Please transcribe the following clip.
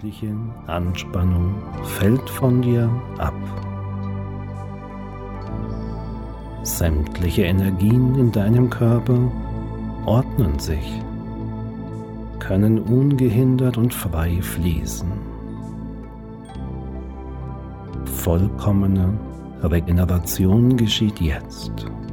Jegliche Anspannung fällt von dir ab. Sämtliche Energien in deinem Körper ordnen sich, können ungehindert und frei fließen. Vollkommene Regeneration geschieht jetzt.